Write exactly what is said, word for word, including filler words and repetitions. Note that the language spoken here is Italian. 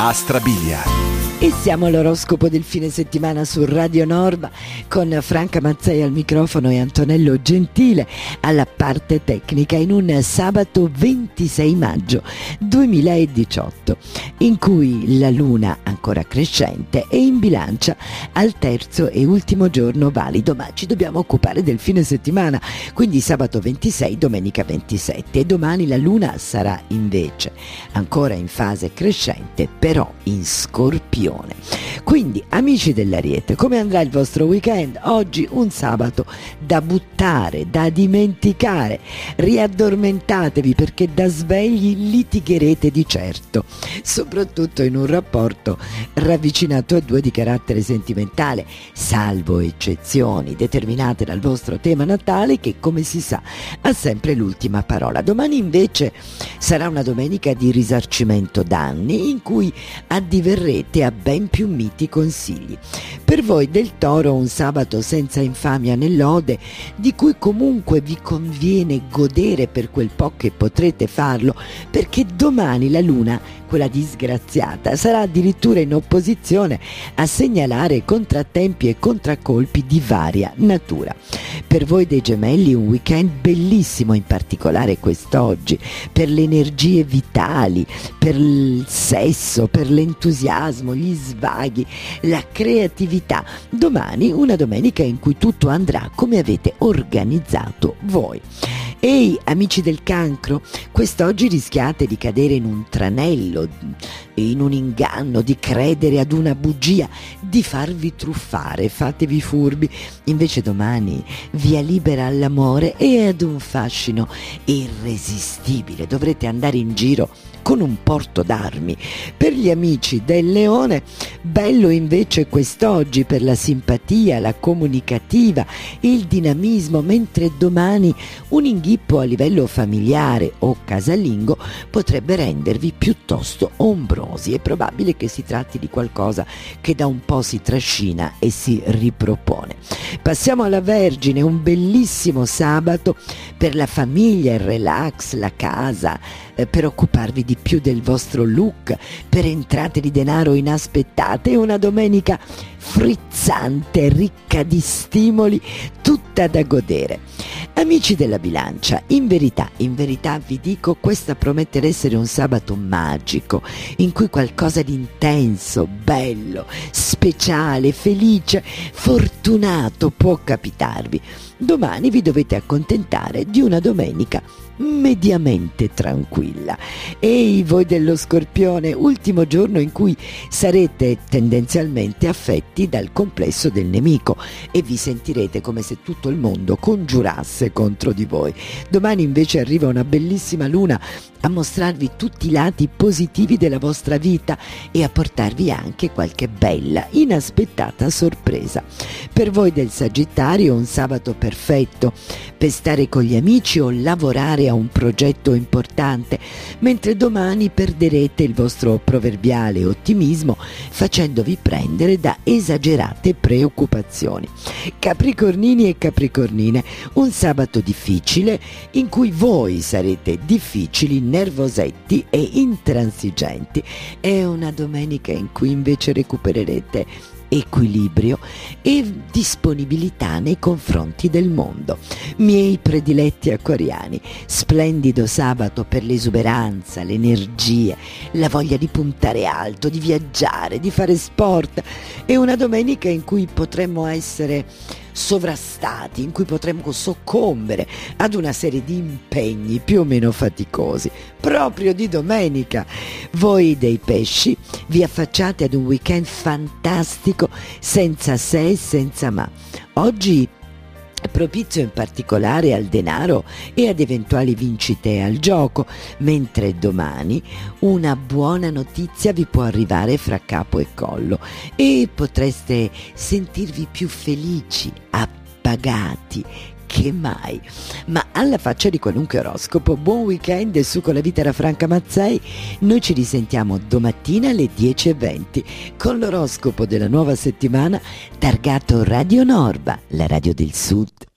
a Strabilia. E siamo all'oroscopo del fine settimana su Radio Norba con Franca Mazzei al microfono e Antonello Gentile alla parte tecnica, in un sabato ventisei maggio duemiladiciotto, in cui la luna ancora crescente è in bilancia al terzo e ultimo giorno valido, ma ci dobbiamo occupare del fine settimana, quindi sabato ventisei, domenica ventisette, e domani la luna sarà invece ancora in fase crescente, però in Scorpione. Quindi, amici dell'Ariete, come andrà il vostro weekend? Oggi un sabato da buttare, da dimenticare. Riaddormentatevi, perché da svegli litigherete di certo, soprattutto in un rapporto ravvicinato a due di carattere sentimentale, salvo eccezioni determinate dal vostro tema natale, che come si sa ha sempre l'ultima parola. Domani invece sarà una domenica di risarcimento danni, in cui addiverrete a ben più miti consigli. Per voi del Toro un sabato senza infamia né lode, di cui comunque vi conviene godere per quel po' che potrete farlo, perché domani la luna, quella disgraziata, sarà addirittura in opposizione a segnalare contrattempi e contraccolpi di varia natura. Per voi dei Gemelli un weekend bellissimo, in particolare quest'oggi, per le energie vitali, per il sesso, per l'entusiasmo, gli svaghi, la creatività. Domani una domenica in cui tutto andrà come avete organizzato voi. Ehi, amici del Cancro, quest'oggi rischiate di cadere in un tranello, in un inganno, di credere ad una bugia, di farvi truffare. Fatevi furbi. Invece domani via libera all'amore e ad un fascino irresistibile. Dovrete andare in giro con un porto d'armi. Per gli amici del Leone, bello invece quest'oggi per la simpatia, la comunicativa, il dinamismo, mentre domani un inghippo a livello familiare o casalingo potrebbe rendervi piuttosto ombrosi. È probabile che si tratti di qualcosa che da un po' si trascina e si ripropone. Passiamo alla Vergine, un bellissimo sabato per la famiglia, il relax, la casa, eh, per occuparvi di più del vostro look, per entrate di denaro inaspettate, e una domenica frizzante, ricca di stimoli, tutta da godere. Amici della Bilancia, in verità, in verità vi dico, questa promette di essere un sabato magico, in cui qualcosa di intenso, bello, speciale, felice, fortunato può capitarvi. Domani vi dovete accontentare di una domenica mediamente tranquilla. Ehi, voi dello Scorpione, ultimo giorno in cui sarete tendenzialmente affetti dal complesso del nemico e vi sentirete come se tutto il mondo congiurasse contro di voi. Domani invece arriva una bellissima luna a mostrarvi tutti i lati positivi della vostra vita e a portarvi anche qualche bella, inaspettata sorpresa. Per voi del Sagittario un sabato perfetto per stare con gli amici o lavorare a un progetto importante, mentre domani perderete il vostro proverbiale ottimismo facendovi prendere da esagerate preoccupazioni. Capricornini e capricornine, un sabato difficile in cui voi sarete difficili, nervosetti e intransigenti. È una domenica in cui invece recupererete equilibrio e disponibilità nei confronti del mondo. Miei prediletti acquariani, splendido sabato per l'esuberanza, le energie, la voglia di puntare alto, di viaggiare, di fare sport. È una domenica in cui potremmo essere sovrastati, in cui potremmo soccombere ad una serie di impegni più o meno faticosi, proprio di domenica. Voi dei Pesci vi affacciate ad un weekend fantastico, senza se e senza ma. Oggi propizio in particolare al denaro e ad eventuali vincite al gioco, mentre domani una buona notizia vi può arrivare fra capo e collo e potreste sentirvi più felici, appagati che mai. Ma alla faccia di qualunque oroscopo, buon weekend e su con la vita da Franca Mazzei. Noi ci risentiamo domattina alle dieci e venti con l'oroscopo della nuova settimana targato Radio Norba, la radio del Sud.